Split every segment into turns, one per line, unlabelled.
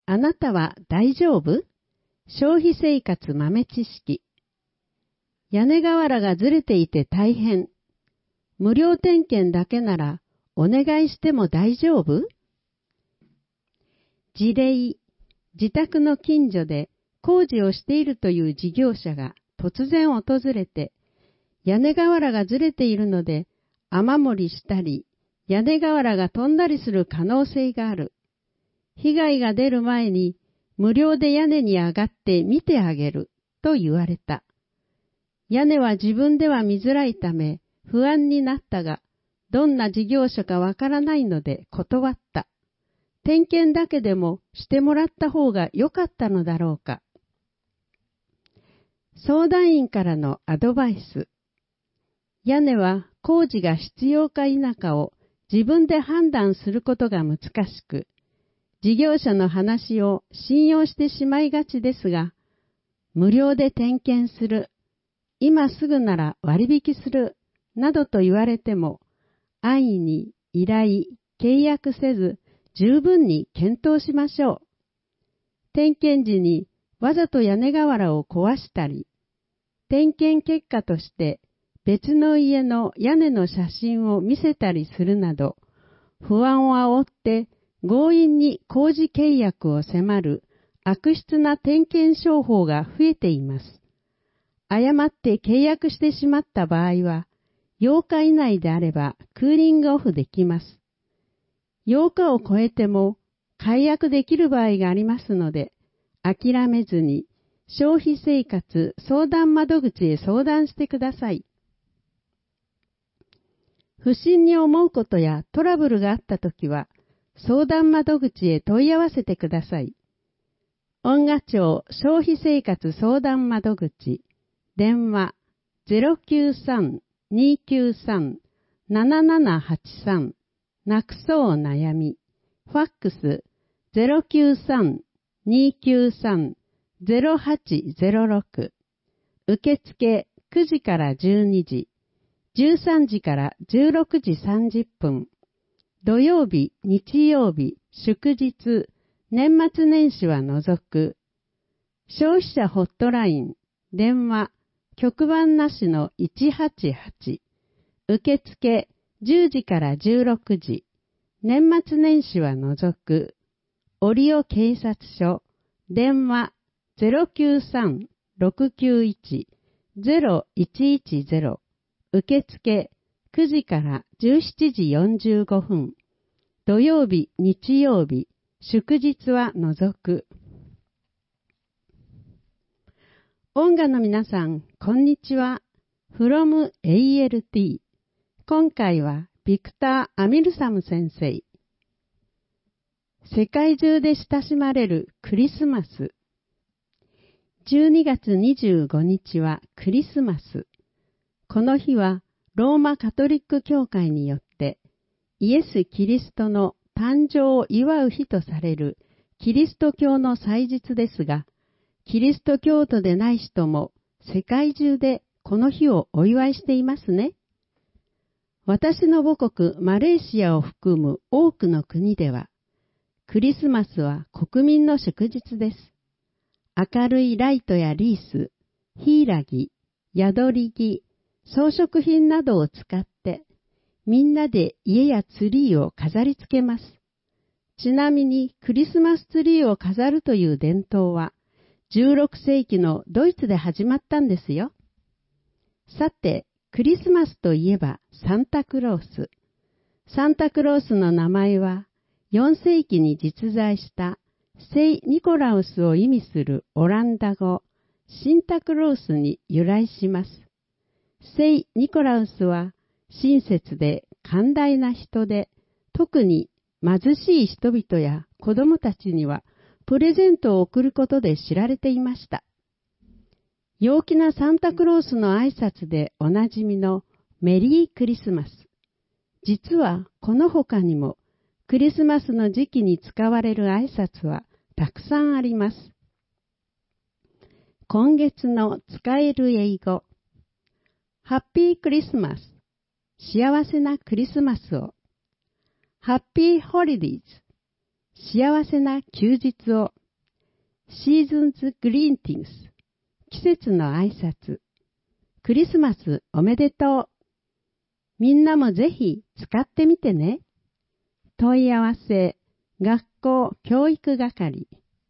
あなたは大丈夫？消費生活豆知識。屋根瓦がずれていて大変。無料点検だけならお願いしても大丈夫？事例、自宅の近所で工事をしているという事業者が突然訪れて、屋根瓦がずれているので雨漏りしたり、屋根瓦が飛んだりする可能性がある。被害が出る前に無料で屋根に上がって見てあげると言われた。屋根は自分では見づらいため不安になったが、どんな事業所かわからないので断った。点検だけでもしてもらった方が良かったのだろうか。相談員からのアドバイス。屋根は工事が必要か否かを自分で判断することが難しく、事業者の話を信用してしまいがちですが、無料で点検する、今すぐなら割引する、などと言われても、安易に依頼、契約せず、十分に検討しましょう。点検時にわざと屋根瓦を壊したり、点検結果として別の家の屋根の写真を見せたりするなど、不安を煽って強引に工事契約を迫る悪質な点検商法が増えています。誤って契約してしまった場合は、8日以内であればクーリングオフできます。8日を超えても解約できる場合がありますので、諦めずに消費生活相談窓口へ相談してください。不審に思うことやトラブルがあったときは、相談窓口へ問い合わせてください。恩賀町消費生活相談窓口、電話 093-293-7783 なくそう悩み、ファックス 093-293-0806 受付9時から12時、13時から16時30分、土曜日、日曜日、祝日、年末年始は除く。消費者ホットライン、電話、局番なしの188。受付10時から16時。年末年始は除く。折尾警察署、電話093-691-0110。受付9時から17時45分。土曜日、日曜日、祝日は除く。音楽の皆さん、こんにちは。from ALT。今回はビクター・アミルサム先生。世界中で親しまれるクリスマス。12月25日はクリスマス。この日はローマカトリック教会によってイエス・キリストの誕生を祝う日とされるキリスト教の祭日ですが、キリスト教徒でない人も世界中でこの日をお祝いしていますね。私の母国マレーシアを含む多くの国では、クリスマスは国民の祝日です。明るいライトやリース、ヒイラギ、宿り木、装飾品などを使って、みんなで家やツリーを飾り付けます。ちなみにクリスマスツリーを飾るという伝統は、16世紀のドイツで始まったんですよ。さて、クリスマスといえばサンタクロース。サンタクロースの名前は、4世紀に実在した聖ニコラウスを意味するオランダ語、シンタクロースに由来します。聖ニコラウスは親切で寛大な人で、特に貧しい人々や子供たちにはプレゼントを贈ることで知られていました。陽気なサンタクロースの挨拶でおなじみのメリークリスマス。実はこの他にもクリスマスの時期に使われる挨拶はたくさんあります。今月の使える英語。ハッピークリスマス。幸せなクリスマスを。ハッピーホリディーズ。幸せな休日を。 シーズンズ・グリーンティングス、季節の挨拶、クリスマスおめでとう。みんなもぜひ使ってみてね。問い合わせ、学校教育係。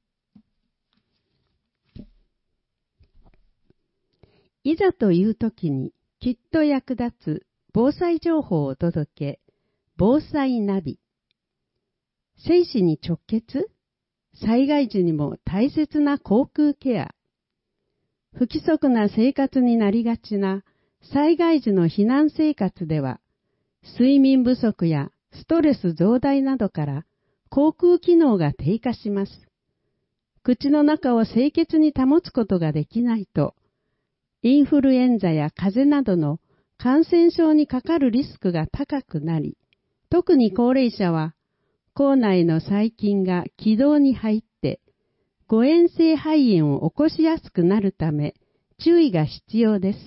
いざという時にきっと役立つ防災情報をお届け、防災ナビ。生死に直結？災害時にも大切な口腔ケア。不規則な生活になりがちな災害時の避難生活では、睡眠不足やストレス増大などから口腔機能が低下します。口の中を清潔に保つことができないと、インフルエンザや風邪などの感染症にかかるリスクが高くなり、特に高齢者は口内の細菌が気道に入って誤嚥性肺炎を起こしやすくなるため注意が必要です。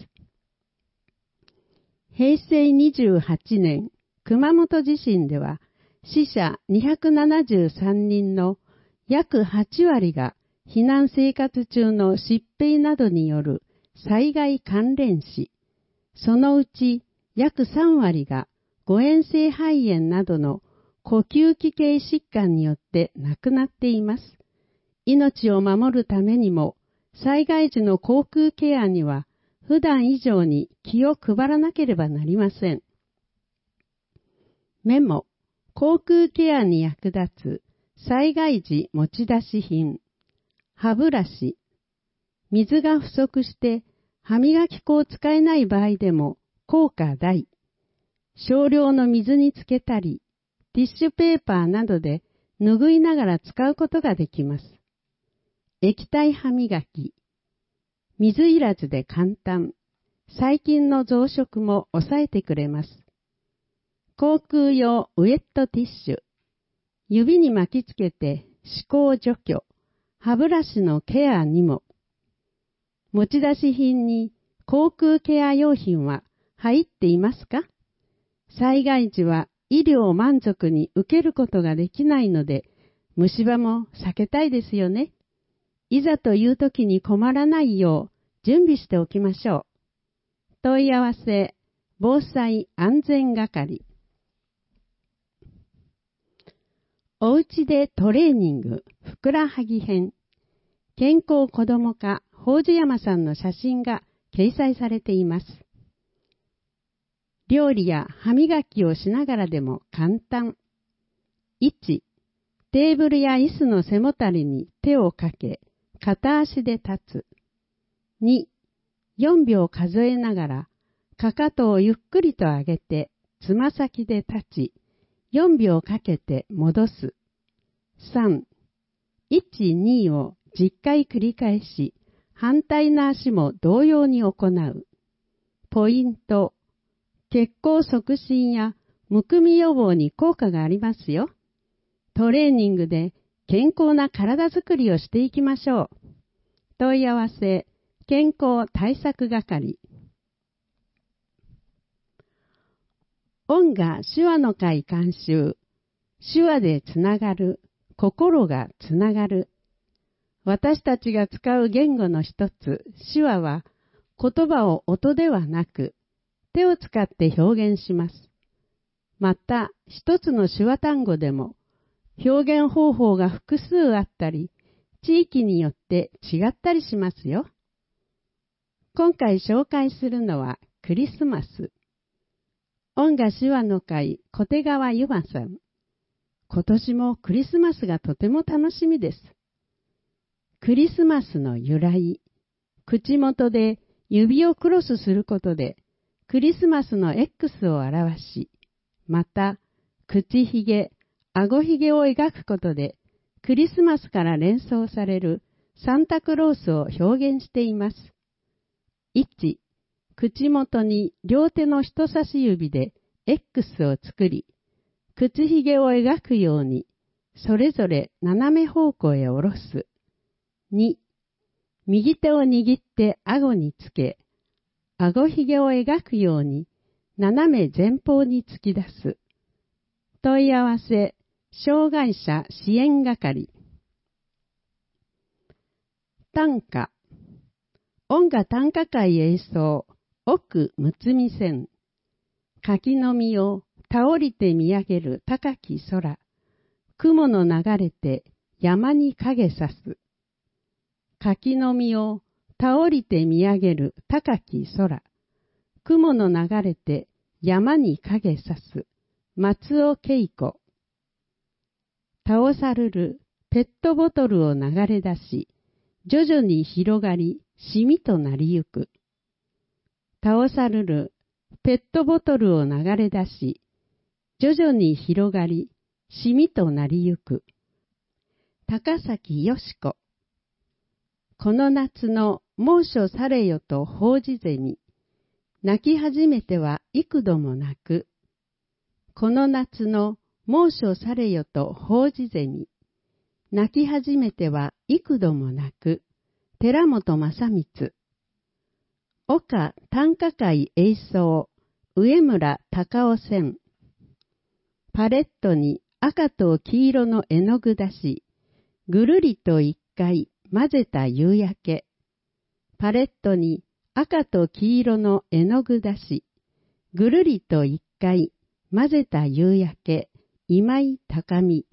平成28年熊本地震では死者273人の約8割が避難生活中の疾病などによる災害関連死、そのうち約3割が誤嚥性肺炎などの呼吸器系疾患によって亡くなっています。命を守るためにも、災害時の口腔ケアには普段以上に気を配らなければなりません。メモ、口腔ケアに役立つ災害時持ち出し品、歯ブラシ、水が不足して歯磨き粉を使えない場合でも効果大。少量の水につけたり、ティッシュペーパーなどで拭いながら使うことができます。液体歯磨き。水いらずで簡単。細菌の増殖も抑えてくれます。口腔用ウェットティッシュ。指に巻きつけて歯垢除去。歯ブラシのケアにも。持ち出し品に口腔ケア用品は入っていますか？災害時は医療を満足に受けることができないので、虫歯も避けたいですよね。いざという時に困らないよう準備しておきましょう。問い合わせ、防災安全係。おうちでトレーニング、ふくらはぎ編。健康子ども課、宝珠山さんの写真が掲載されています。料理や歯磨きをしながらでも簡単。1、テーブルや椅子の背もたれに手をかけ、片足で立つ。2、4秒数えながら、かかとをゆっくりと上げて、つま先で立ち、4秒かけて戻す。3、1、2を10回繰り返し、反対の足も同様に行う。ポイント。血行促進やむくみ予防に効果がありますよ。トレーニングで健康な体づくりをしていきましょう。問い合わせ、健康対策係。音が手話の会監修。手話でつながる、心がつながる。私たちが使う言語の一つ、手話は言葉を音ではなく、手を使って表現します。また、一つの手話単語でも、表現方法が複数あったり、地域によって違ったりしますよ。今回紹介するのはクリスマス。音が手話の会小手川ゆまさん。今年もクリスマスがとても楽しみです。クリスマスの由来。口元で指をクロスすることで、クリスマスの X を表し、また、口ひげ、顎ひげを描くことで、クリスマスから連想されるサンタクロースを表現しています。1、口元に両手の人差し指で X を作り、口ひげを描くように、それぞれ斜め方向へ下ろす。2、右手を握って顎につけ、顎ひげを描くように、斜め前方に突き出す。問い合わせ、障害者支援係。 短歌。音楽短歌会演奏、奥むつみ線。柿の実を倒りて見上げる高き空。雲の流れて山に影さす。柿の実を倒りて見上げる高き空。雲の流れて山に影さす。松尾恵子。倒さるるペットボトルを流れ出し、徐々に広がり、しみとなりゆく。倒さるるペットボトルを流れ出し、徐々に広がり、しみとなりゆく。高崎よし子。この夏の猛暑されよと報じゼミ。泣き始めては幾度も泣く。この夏の猛暑されよと報じゼミ。泣き始めては幾度も泣く。寺本正光。岡短歌会演奏、上村隆夫線。パレットに赤と黄色の絵の具出し、ぐるりと一回混ぜた夕焼け。パレットに赤と黄色の絵の具出し、ぐるりと一回混ぜた夕焼け、今井高美。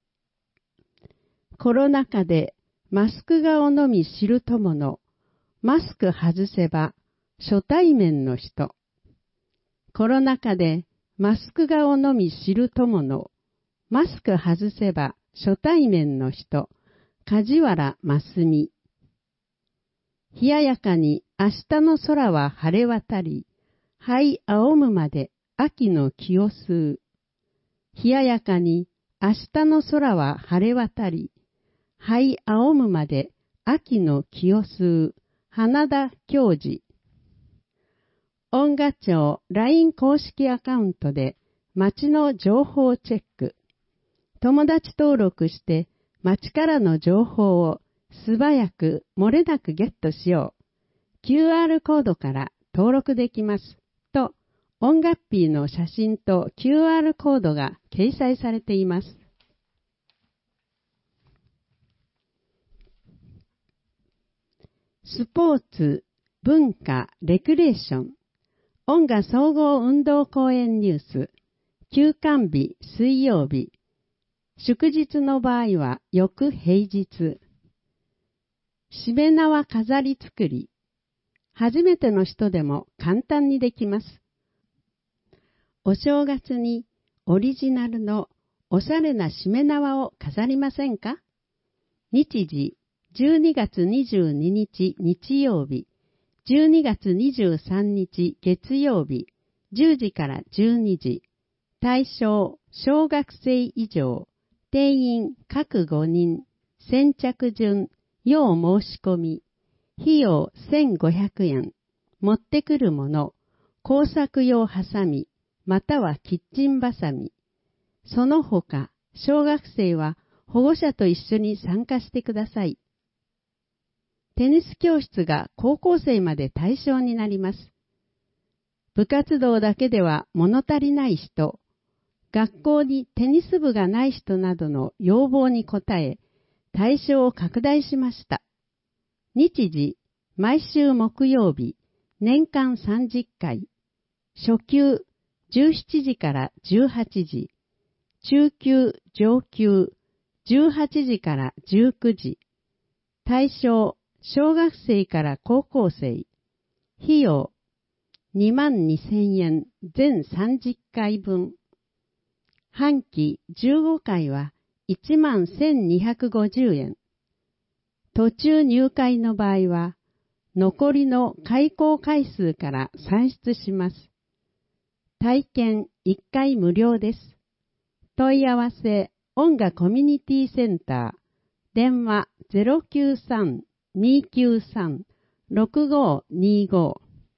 コロナ禍でマスク顔のみ知る友の、マスク外せば初対面の人。コロナ禍でマスク顔のみ知る友の、マスク外せば初対面の人、梶原真澄。冷ややかに明日の空は晴れ渡り、灰青むまで秋の気を吸う。冷ややかに明日の空は晴れ渡り、灰青むまで秋の気を吸う。花田教授。音楽庁 LINE 公式アカウントで街の情報チェック。友達登録して街からの情報を素早く漏れなくゲットしよう。QR コードから登録できます。と、音楽ピーの写真と QR コードが掲載されています。スポーツ、文化、レクレーション。音楽総合運動公園ニュース。休館日、水曜日。祝日の場合は翌平日。しめ縄飾り作り。初めての人でも簡単にできます。お正月にオリジナルのおしゃれなしめ縄を飾りませんか？日時、12月22日日曜日、12月23日月曜日、10時から12時。対象、小学生以上。定員各5人。先着順、要申し込み。費用1500円。持ってくるもの、工作用ハサミ、またはキッチンバサミ。その他、小学生は保護者と一緒に参加してください。テニス教室が高校生まで対象になります。部活動だけでは物足りない人、学校にテニス部がない人などの要望に応え、対象を拡大しました。日時、毎週木曜日、年間30回。初級、17時から18時。中級、上級、18時から19時。対象、小学生から高校生。費用、22,000円、全30回分。半期15回は11,250円。途中入会の場合は、残りの開講回数から算出します。体験1回無料です。問い合わせ、音楽コミュニティセンター、電話 093-293-6525。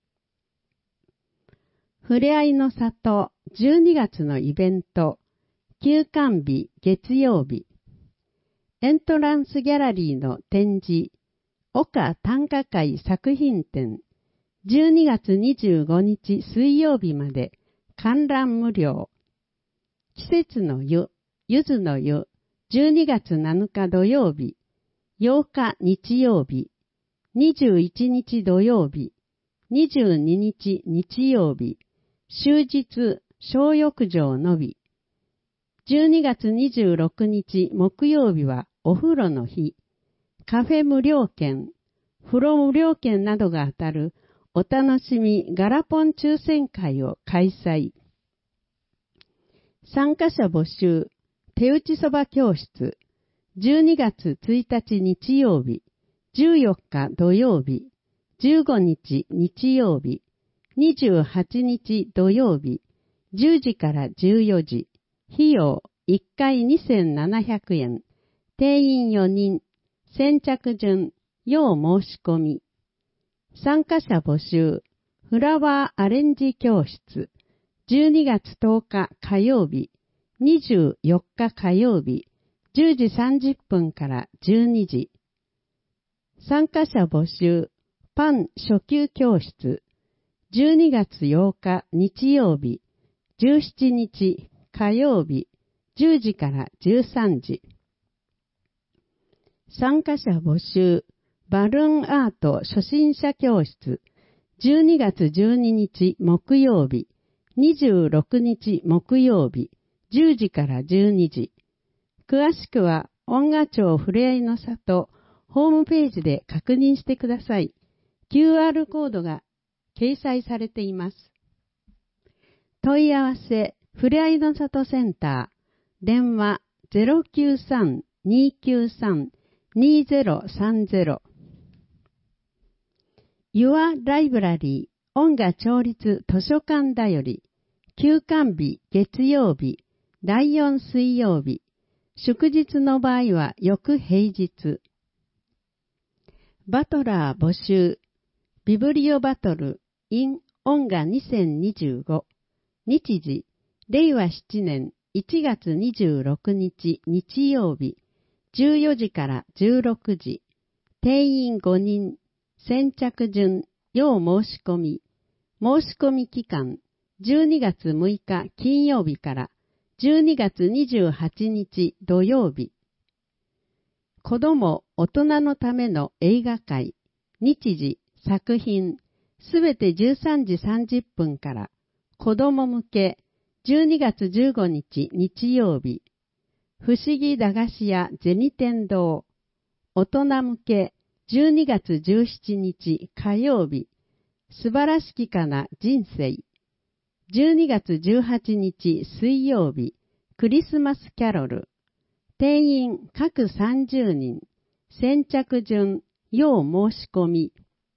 ふれあいの里12月のイベント、休館日月曜日。エントランスギャラリーの展示、岡短歌会作品展、12月25日水曜日まで観覧無料。季節の湯、柚子の湯、12月7日土曜日、8日日曜日、 21日土曜日、22日日曜日、終日小浴場のみ。12月26日木曜日はお風呂の日、カフェ無料券、風呂無料券などが当たるお楽しみガラポン抽選会を開催。参加者募集、手打ちそば教室、12月1日日曜日、14日土曜日、15日日曜日、28日土曜日、10時から14時、費用1回2700円、定員4人、先着順、要申し込み。参加者募集、フラワーアレンジ教室、12月10日火曜日、24日火曜日、10時30分から12時。参加者募集、パン初級教室、12月8日日曜日、17日火曜日、10時から13時。参加者募集、バルーンアート初心者教室、12月12日木曜日、26日木曜日、10時から12時。詳しくは、恩賀町ふれあいの里ホームページで確認してください。QR コードが掲載されています。問い合わせ、ふれあいの里センター、電話 093-293-2030。Your Library 恩賀町立図書館だより、休館日月曜日、第4水曜日、祝日の場合は翌平日。バトラー募集、ビブリオバトル in 恩賀2025、日時、令和7年1月26日日曜日、14時から16時、定員5人、先着順、要申し込み、申し込み期間、12月6日金曜日から12月28日土曜日。子供、大人のための映画会、日時、作品、すべて13時30分から、子供向け、12月15日日曜日、不思議駄菓子屋銭天堂、大人向け、12月17日火曜日、素晴らしきかな人生、12月18日水曜日、クリスマスキャロル、定員各30人、先着順、要申し込み。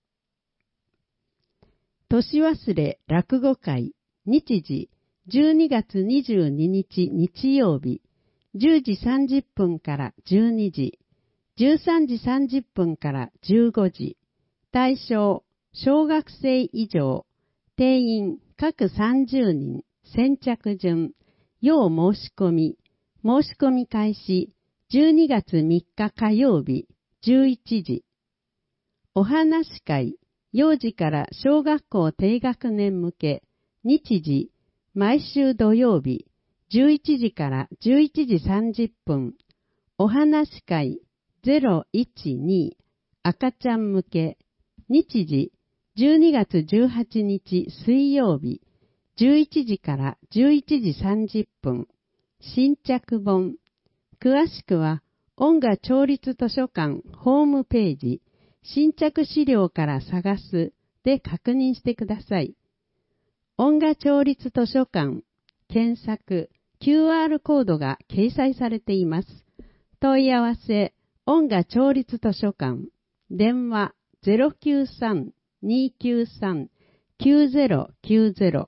年忘れ落語会、日時、12月22日日曜日、10時30分から12時、13時30分から15時、対象、小学生以上、定員各30人、先着順、要申し込み、申し込み開始、12月3日火曜日、11時。お話会、幼児から小学校低学年向け、日時、毎週土曜日、11時から11時30分。お話会012、赤ちゃん向け、日時、12月18日水曜日、11時から11時30分。新着本。詳しくは、恩賀町立図書館ホームページ、新着資料から探すで確認してください。恩賀町立図書館、検索、QR コードが掲載されています。問い合わせ、恩賀町立図書館、電話 093-293-9090。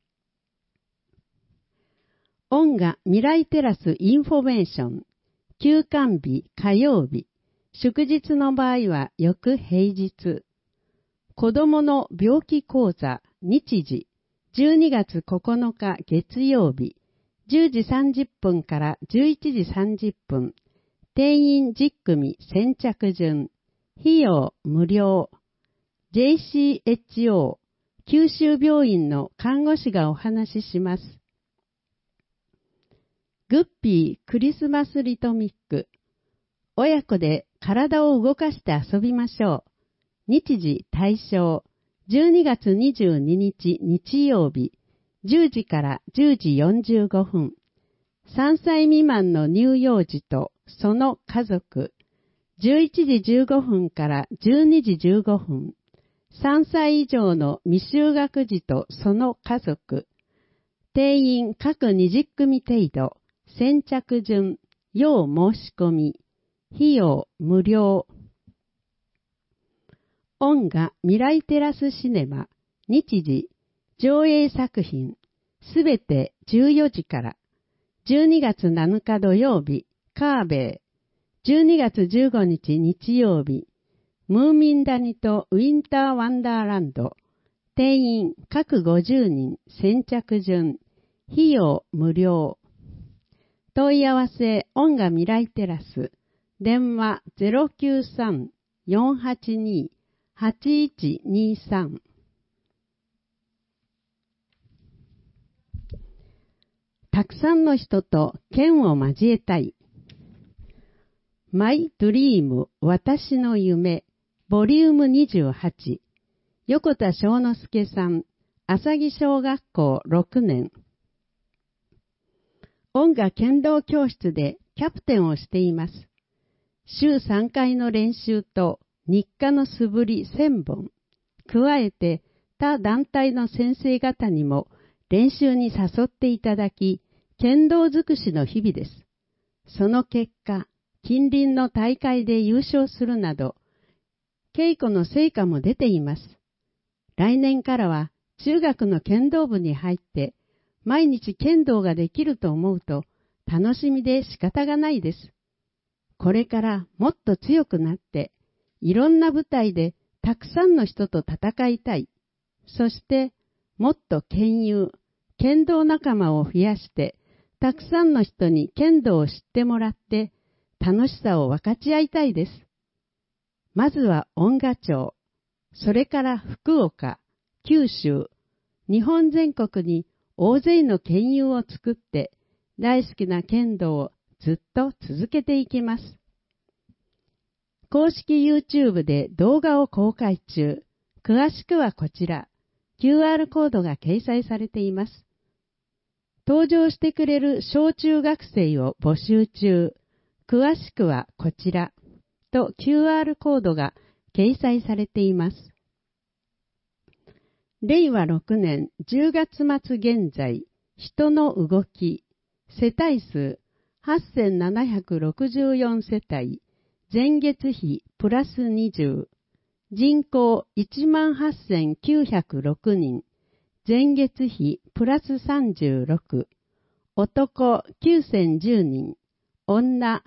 恩賀未来テラスインフォメーション、休館日火曜日、祝日の場合は翌平日。子どもの病気講座、日時、12月9日月曜日、10時30分から11時30分、定員10組先着順、費用無料、JCHO、九州病院の看護師がお話しします。グッピークリスマスリトミック。親子で体を動かして遊びましょう。 日時対象、12月22日日曜日、10時から10時45分。3歳未満の乳幼児とその家族、11時15分から12時15分。3歳以上の未就学児とその家族、定員各20組程度、先着順、要申し込み、費用無料。音画未来テラスシネマ、日時、上映作品、すべて14時から、12月7日土曜日、カーベイ、12月15日日曜日、ムーミン谷とウィンターワンダーランド、定員各50人、先着順、費用無料。問い合わせ、音画未来テラス、電話 093-482-8123。たくさんの人と剣を交えたい。マイドリーム、私の夢、ボリューム28。横田正之助さん、朝木小学校6年。音楽剣道教室でキャプテンをしています。週3回の練習と日課の素振り1000本。加えて他団体の先生方にも練習に誘っていただき、剣道尽くしの日々です。その結果、近隣の大会で優勝するなど、稽古の成果も出ています。来年からは中学の剣道部に入って、毎日剣道ができると思うと楽しみで仕方がないです。これからもっと強くなって、いろんな舞台でたくさんの人と戦いたい。そしてもっと剣友、剣道仲間を増やして、たくさんの人に剣道を知ってもらって、楽しさを分かち合いたいです。まずは音楽町、それから福岡、九州、日本全国に大勢の剣友を作って、大好きな剣道をずっと続けていきます。公式 YouTube で動画を公開中。詳しくはこちら、QR コードが掲載されています。登場してくれる小中学生を募集中。詳しくはこちらと QR コードが掲載されています。令和6年10月末現在、人の動き、世帯数8764世帯、前月比プラス20、人口18906人、前月比プラス36、男9010人、女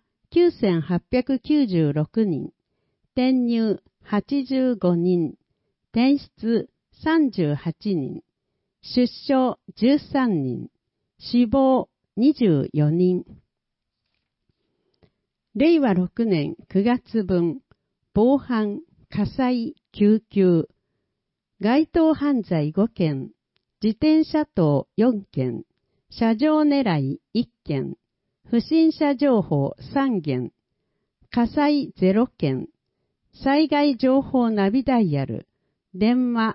9896人、転入85人、転出38人、出生13人、死亡24人。令和6年9月分、防犯、火災、救急、街頭犯罪5件、自転車盗4件、車上狙い1件、不審者情報3件、火災0件、災害情報ナビダイヤル、電話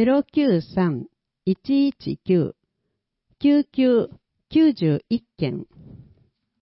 0570-093-119、救急91件。